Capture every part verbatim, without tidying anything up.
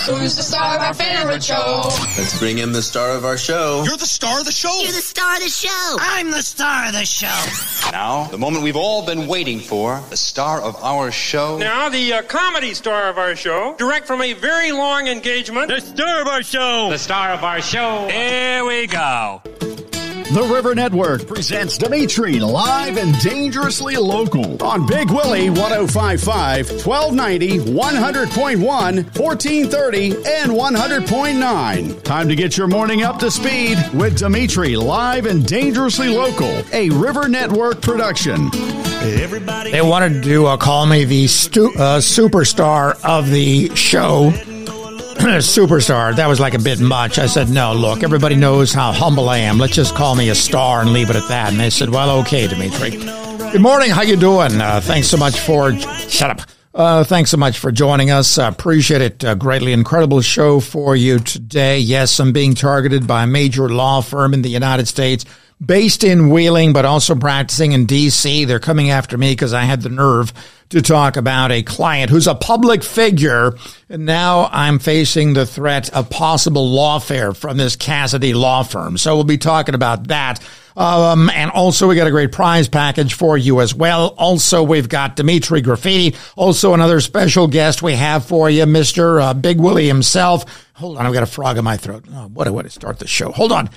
Who's the star of our favorite show? Let's bring in the star of our show. You're the star of the show. You're the star of the show. I'm the star of the show. Now, the moment we've all been waiting for, the star of our show. Now, the uh, comedy star of our show, direct from a very long engagement. The star of our show. The star of our show. Here we go. The River Network presents Dimitri live and dangerously local on Big Willie one oh five point five, twelve ninety, one hundred point one, fourteen thirty, and one hundred point nine. Time to get your morning up to speed with Dimitri live and dangerously local, a River Network production. Everybody. They wanted to uh, call me the stu- uh, superstar of the show. Superstar. That was like a bit much. I said, no, look, everybody knows how humble I am. Let's just call me a star and leave it at that. And they said, well, okay, Dimitri. Good morning. How you doing? Uh, thanks so much for... Shut up. Uh, thanks so much for joining us. I uh, appreciate it uh, greatly. Incredible show for you today. Yes, I'm being targeted by a major law firm in the United States, based in Wheeling, but also practicing in D C. They're coming after me because I had the nerve to talk about a client who's a public figure. And now I'm facing the threat of possible lawfare from this Cassidy law firm. So we'll be talking about that. Um, and also we got a great prize package for you as well. Also, we've got Dimitri Graffiti. Also another special guest we have for you, Mister Uh, Big Willie himself. Hold on, I've got a frog in my throat. Oh, what a way to start the show. Hold on.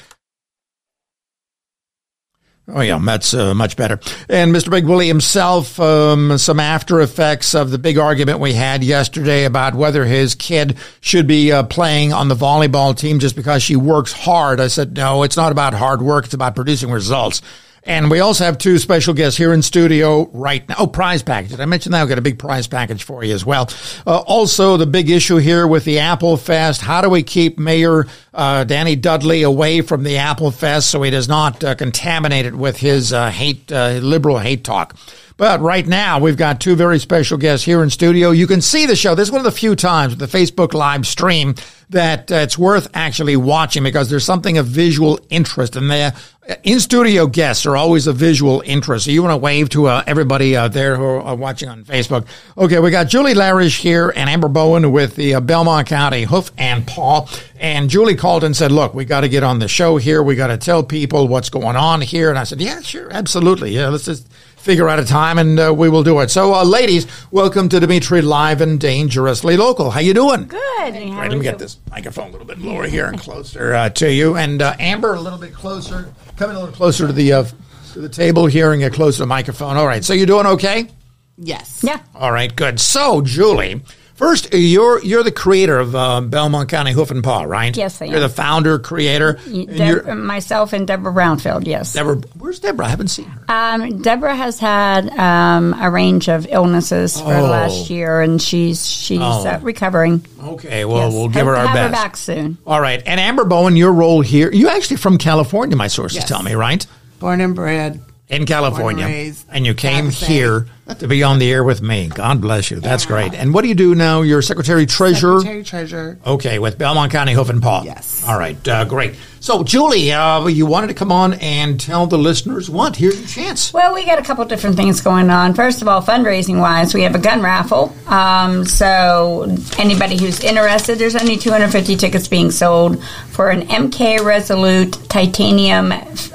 Oh, yeah, that's uh, much better. And Mister Big Willie himself, um, some after effects of the big argument we had yesterday about whether his kid should be uh, playing on the volleyball team just because she works hard. I said, no, it's not about hard work. It's about producing results. And we also have two special guests here in studio right now. Oh, prize package. Did I mention that? We've got a big prize package for you as well. Uh, also, the big issue here with the Apple Fest. How do we keep Mayor uh, Danny Dudley away from the Apple Fest so he does not uh, contaminate it with his uh, hate, uh, liberal hate talk? But right now, we've got two very special guests here in studio. You can see the show. This is one of the few times with the Facebook live stream that uh, it's worth actually watching because there's something of visual interest. And the in-studio guests are always a visual interest. So you want to wave to uh, everybody out there who are watching on Facebook. Okay, we got Julie Larish here and Amber Bowen with the uh, Belmont County Hoof and Paw. And Julie called and said, look, we got to get on the show here. We got to tell people what's going on here. And I said, yeah, sure, absolutely. Yeah, let's just figure out a time and uh, we will do it. So, uh, ladies, welcome to Dimitri Live and Dangerously Local. How you doing? Good. All right, let me get this microphone a little bit lower here and closer uh, to you. And uh, Amber, a little bit closer. Coming a little closer to the uh, to the table here and get closer to the microphone. All right, so you doing okay? Yes. Yeah. All right, good. So, Julie, first, you're you're the creator of uh, Belmont County Hoof and Paw, right? Yes, I am. You're the founder, creator. Deb- myself and Deborah Brownfield, yes. Deborah, where's Deborah? I haven't seen her. Um, Deborah has had um, a range of illnesses for oh. the last year, and she's she's oh. uh, recovering. Okay, well, yes. we'll give her our have best. Have her back soon. All right. And Amber Bowen, your role here, you're actually from California, my sources yes. tell me, right? Born and bred. In California. Born and raised. And you came here to be on the air with me. God bless you. That's yeah. great. And what do you do now? You're Secretary Treasurer? Secretary Treasurer. Okay, with Belmont County Hoof and Paw. Yes. All right, uh, great. So, Julie, uh, you wanted to come on and tell the listeners what? Here's your chance. Well, we got a couple different things going on. First of all, fundraising-wise, we have a gun raffle. Um, so, anybody who's interested, there's only two hundred fifty tickets being sold for an M K Resolute Titanium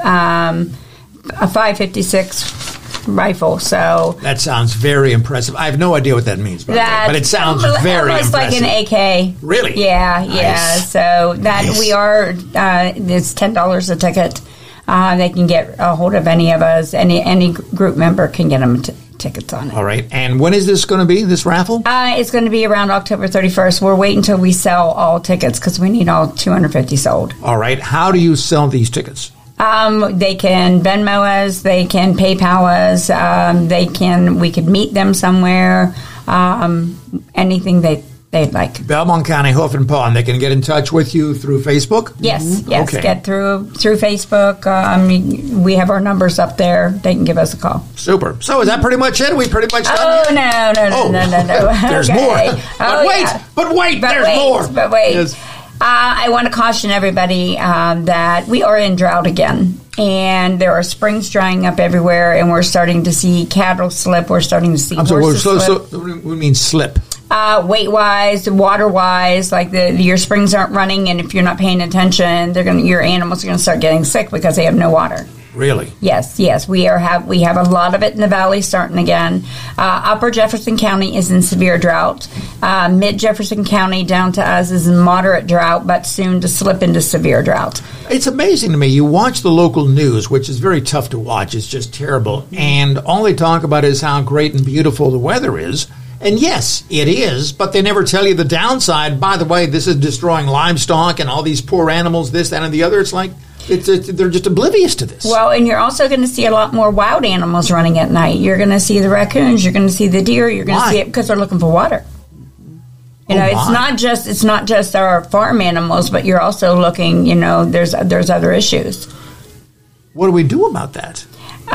um, a five fifty-six rifle. So that sounds very impressive. I have no idea what that means, by that, but it sounds almost, very almost impressive. Like an A K. Really? Yeah, nice. yeah. So that nice. we are. Uh, it's ten dollars a ticket. Uh, they can get a hold of any of us. Any any group member can get them t- tickets on it. All right. And when is this going to be? This raffle? Uh, it's going to be around October thirty-first. We're waiting until we sell all tickets because we need all two hundred fifty sold. All right. How do you sell these tickets? Um, they can Venmo us, they can PayPal us, um, they can, we could meet them somewhere, um, anything they, they'd like. Belmont County Hoof and Paw, and they can get in touch with you through Facebook? Yes, mm-hmm. yes, okay. Get through through Facebook. Um, we have our numbers up there. They can give us a call. Super. So is that pretty much it? We pretty much done Oh, here? no, no, no, oh. no, no, no. There's okay. more. But oh, wait, yeah. but wait, but there's wait, more. But wait, yes. uh, I want to caution everybody um, that we are in drought again. And there are springs drying up everywhere, and we're starting to see cattle slip. We're starting to see I'm horses sorry, so, slip. So, what do you mean slip? Uh, weight-wise, water-wise, like the your springs aren't running, and if you're not paying attention, they're gonna your animals are gonna start getting sick because they have no water. Really? Yes, yes. We are have we have a lot of it in the valley starting again. Uh, Upper Jefferson County is in severe drought. Uh, Mid Jefferson County down to us is in moderate drought, but soon to slip into severe drought. It's amazing to me. You watch the local news, which is very tough to watch. It's just terrible. And all they talk about is how great and beautiful the weather is. And yes, it is, but they never tell you the downside. By the way, this is destroying livestock and all these poor animals, this, that, and the other. It's like it's, it's, they're just oblivious to this. Well, and you're also going to see a lot more wild animals running at night. You're going to see the raccoons. You're going to see the deer. You're going to see it because they're looking for water. You know, oh it's not just it's not just our farm animals, but you're also looking. You know, there's there's other issues. What do we do about that?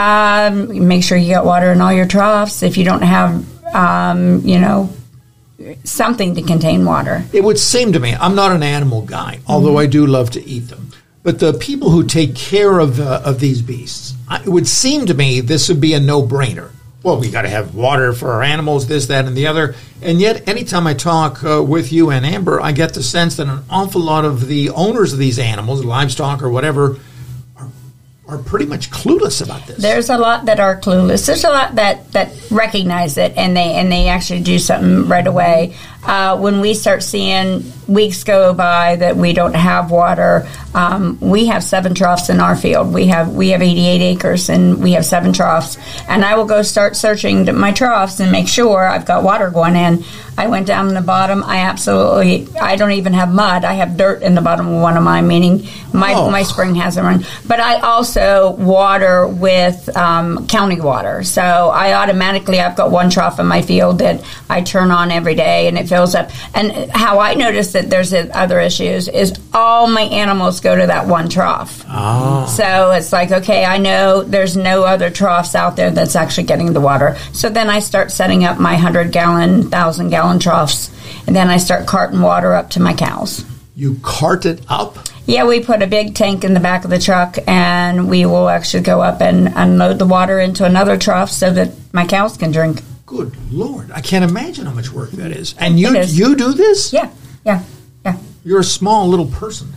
Um, make sure you got water in all your troughs. If you don't have, um, you know, something to contain water. It would seem to me, I'm not an animal guy, although mm-hmm. I do love to eat them. But the people who take care of uh, of these beasts, it would seem to me this would be a no-brainer. Well, we got to have water for our animals, this, that, and the other. And yet, anytime I talk uh, with you and Amber, I get the sense that an awful lot of the owners of these animals, livestock or whatever, are, are pretty much clueless about this. There's a lot that are clueless. There's a lot that, that recognize it, and they and they actually do something right away. Uh, when we start seeing weeks go by that we don't have water, um, we have seven troughs in our field. We have we have eighty-eight acres, and we have seven troughs. And I will go start searching my troughs and make sure I've got water going in. I went down in the bottom. I absolutely, I don't even have mud. I have dirt in the bottom of one of mine, meaning my oh. my spring hasn't run. But I also water with um, county water. So I automatically, I've got one trough in my field that I turn on every day, and it fills up. And how I notice that there's other issues is all my animals go to that one trough. Oh. So it's like, okay, I know there's no other troughs out there that's actually getting the water. So then I start setting up my one hundred gallon, one thousand gallon troughs, and then I start carting water up to my cows. You cart it up? Yeah, we put a big tank in the back of the truck, and we will actually go up and unload the water into another trough so that my cows can drink. Good Lord. I can't imagine how much work that is. And you you do this? Yeah, yeah, yeah. You're a small little person.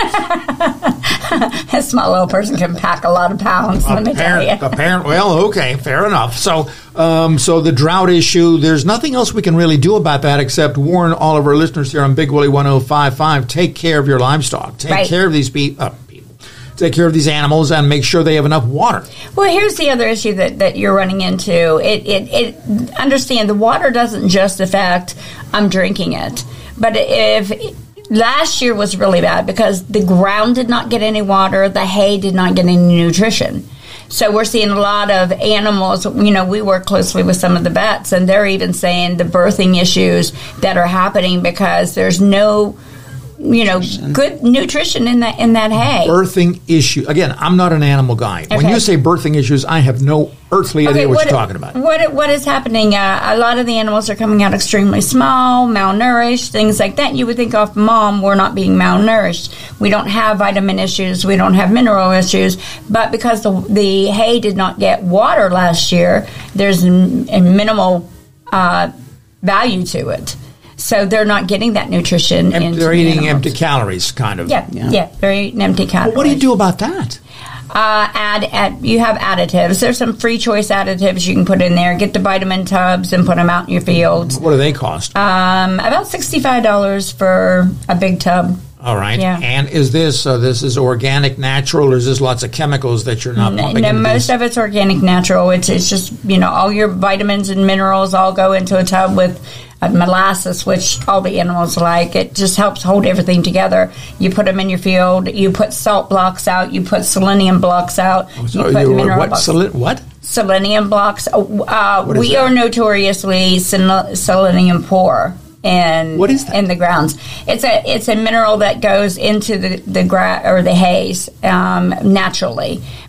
A small little person can pack a lot of pounds, let me tell you. Apparently, well, okay, fair enough. So, um, so the drought issue, there's nothing else we can really do about that except warn all of our listeners here on Big Willie one oh five point five, take care of your livestock. Take right. care of these pe- uh, people. Take care of these animals and make sure they have enough water. Well, here's the other issue that, that you're running into. It, it, it, understand, the water doesn't just affect I'm drinking it. But if... Last year was really bad because the ground did not get any water, the hay did not get any nutrition. So we're seeing a lot of animals, you know, we work closely with some of the vets, and they're even saying the birthing issues that are happening because there's no, you know, good nutrition in that in that hay. Birthing issue. Again, I'm not an animal guy. Okay. When you say birthing issues, I have no earthly idea okay, what, what you're talking about. What What is happening? Uh, a lot of the animals are coming out extremely small, malnourished, things like that. You would think off mom, we're not being malnourished. We don't have vitamin issues. We don't have mineral issues. But because the, the hay did not get water last year, there's a minimal uh, value to it. So they're not getting that nutrition. Em- into they're the eating animals. empty calories, kind of. Yeah, yeah, yeah they're eating empty calories. Well, what do you do about that? Uh, add, add, you have additives. There's some free choice additives you can put in there. Get the vitamin tubs and put them out in your fields. What do they cost? Um, about sixty-five dollars for a big tub. All right. Yeah. And is this uh, this is organic, natural, or is this lots of chemicals that you're not pumping no, into most these? of it's organic, natural. It's it's just, you know, all your vitamins and minerals all go into a tub with uh, molasses, which all the animals like. It just helps hold everything together. You put them in your field. You put salt blocks out. You put selenium blocks out. Oh, so you put you mineral what, blocks. sel- what? Selenium blocks. Uh, we that? are notoriously sel- selenium poor. And what is that? In the grounds, it's a it's a mineral that goes into the the gra- or the haze um, naturally,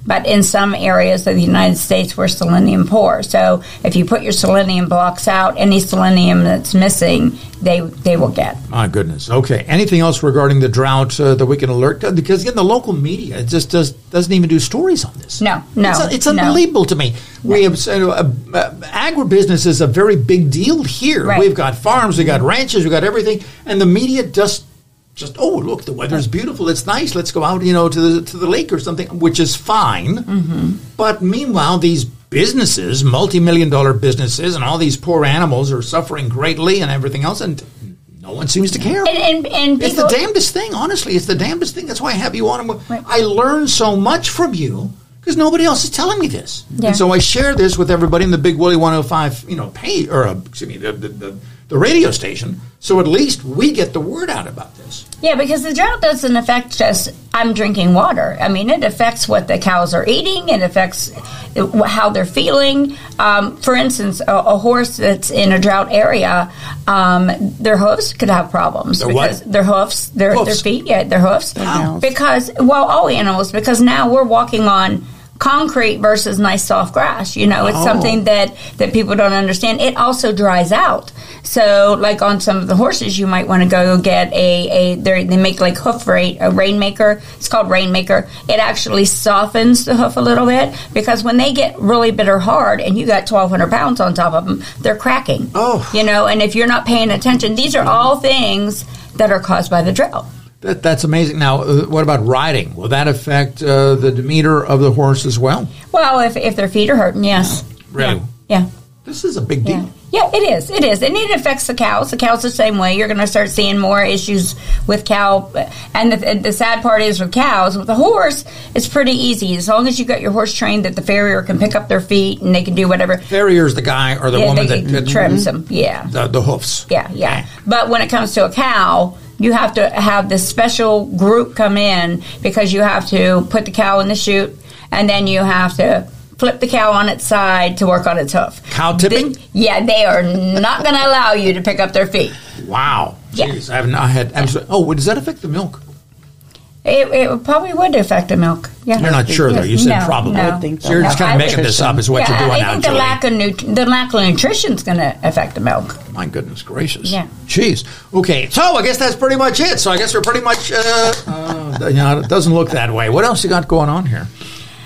but in some areas of the United States we're selenium poor. So if you put your selenium blocks out, any selenium that's missing, they they will get. My goodness. Okay. Anything else regarding the drought uh, that we can alert? Because again, the local media it just does doesn't even do stories on this. No, no, it's, it's no. unbelievable to me. We have uh, uh, agribusiness is a very big deal here. Right. We've got farms, we got ranches, we got everything, and the media just. Just oh look, the weather's beautiful. It's nice. Let's go out, you know, to the to the lake or something, which is fine. Mm-hmm. But meanwhile, these businesses, multi-million dollar businesses, and all these poor animals are suffering greatly and everything else, and no one seems to care. And, and, and it's the damnedest thing. Honestly, it's the damnedest thing. That's why I have you on. Right. I learn so much from you because nobody else is telling me this, yeah. and so I share this with everybody in the Big Willie one oh five, you know, pay or uh, excuse me, the the. the the radio station, so at least we get the word out about this. Yeah, because the drought doesn't affect just I'm drinking water. I mean, it affects what the cows are eating. It affects how they're feeling. Um, for instance, a, a horse that's in a drought area, um, their hoofs could have problems. Their because what? Their hoofs, their, hoofs. their feet, yeah, their hoofs. Wow. Because, well, all animals, because now we're walking on concrete versus nice soft grass. You know, it's oh. something that, that people don't understand. It also dries out. So, like on some of the horses, you might want to go get a, a they make like hoof rain, a rainmaker. It's called Rainmaker. It actually softens the hoof a little bit because when they get really bitter hard and you got twelve hundred pounds on top of them, they're cracking. Oh. You know, and if you're not paying attention, these are all things that are caused by the drought. That, that's amazing. Now, uh, what about riding? Will that affect uh, the demeanor of the horse as well? Well, if if their feet are hurting, yes. Really? Yeah. yeah. This is a big deal. Yeah. Yeah, it is. It is. And it affects the cows. The cows the same way. You're going to start seeing more issues with cow. And the, the sad part is with cows. With the horse, it's pretty easy. As long as you got your horse trained that the farrier can pick up their feet and they can do whatever. Farrier's the guy or the yeah, woman they, that, that trims them. Yeah. The, the hoofs. Yeah, yeah. But when it comes to a cow, you have to have this special group come in because you have to put the cow in the chute and then you have to flip the cow on its side to work on its hoof. Cow tipping? They, yeah, they are not going to allow you to pick up their feet. Wow. Yeah. Jeez, I have not had absolutely. Oh, does that affect the milk? It, it probably would affect the milk. Yeah. You're not sure, though. You said no, probably. No. think so. So you're No, just kind I of making would- this up is what yeah, you're doing I now, think the Julie. lack of nut- the lack of nutrition is going to affect the milk. My goodness gracious. Yeah. Jeez. Okay, so I guess that's pretty much it. So I guess we're pretty much, uh, uh, you know, it doesn't look that way. What else you got going on here?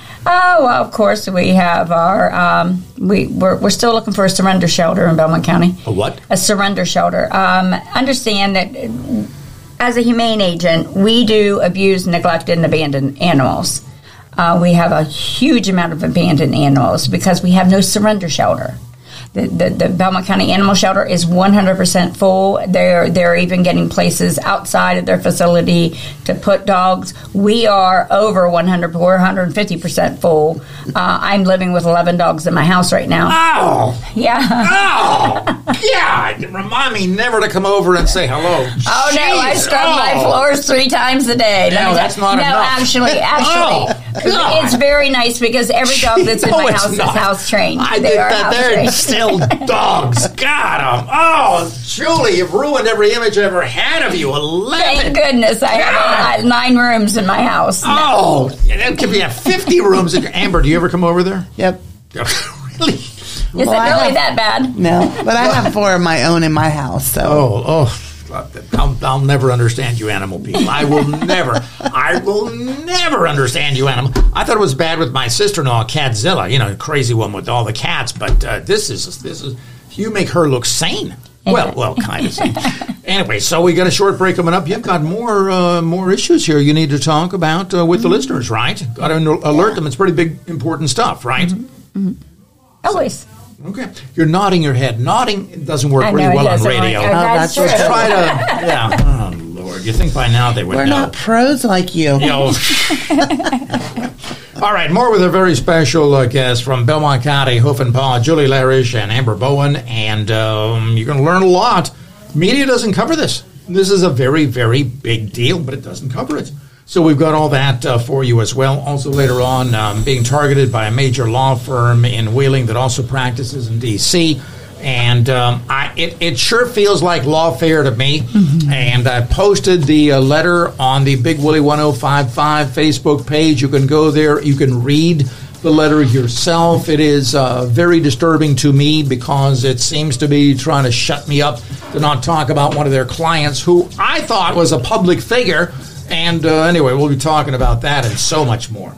Oh, well, of course, we have our, um, we, we're, we're still looking for a surrender shelter in Belmont County. A what? A surrender shelter. Um, understand that uh, as a humane agent, we do abuse, neglect, and abandon animals. Uh, we have a huge amount of abandoned animals because we have no surrender shelter. The, the, the Belmont County Animal Shelter is one hundred percent full. They're they're even getting places outside of their facility to put dogs. We are over one hundred, we're one hundred fifty percent full. Uh, I'm living with eleven dogs in my house right now. Oh! Yeah. Oh! God! Remind me never to come over and say hello. Oh, no, I Jeez. scrub my Oh. floors three times a day. Let No, me that's tell- not no, enough. actually, actually. Oh, God. It's very nice because every dog that's in No, my it's house not. is house trained. I they did are that. house They're trained. still dogs. Got them. Oh, Julie, you've ruined every image I ever had of you. Thank Eleven. goodness I have God. uh, nine rooms in my house. Oh, that could be have fifty rooms. In your, Amber, do you ever come over there? Yep. Really? Is Well, it I really have- that bad? No, but I have four of my own in my house. So Oh, oh. I'll, I'll never understand you animal people. I will never, I will never understand you animal. I thought it was bad with my sister-in-law, Catzilla, you know, crazy one with all the cats, but uh, this is, this is, you make her look sane. Well, well, kind of sane. Anyway, so we got a short break coming up. You've got more uh, more issues here you need to talk about uh, with the listeners, right? Got to alert them. It's pretty big, important stuff, right? Mm-hmm. Always. Okay. You're nodding your head. Nodding doesn't work I know, really it well on doesn't radio. work. Oh, that's that's true. Try to, yeah. Oh, Lord. You think by now they would we're know. not pros like you. You know. All right, more with a very special uh, guest from Belmont County, Hoof and Paw, Julie Larish and Amber Bowen, and um, you're going to learn a lot. Media doesn't cover this. This is a very, very big deal, but it doesn't cover it. So we've got all that uh, for you as well. Also later on, um, being targeted by a major law firm in Wheeling that also practices in D C And um, I, it, it sure feels like lawfare to me. Mm-hmm. And I posted the uh, letter on the Big Willie ten fifty-five Facebook page. You can go there. You can read the letter yourself. It is uh, very disturbing to me because it seems to be trying to shut me up to not talk about one of their clients who I thought was a public figure. And uh, anyway, we'll be talking about that and so much more.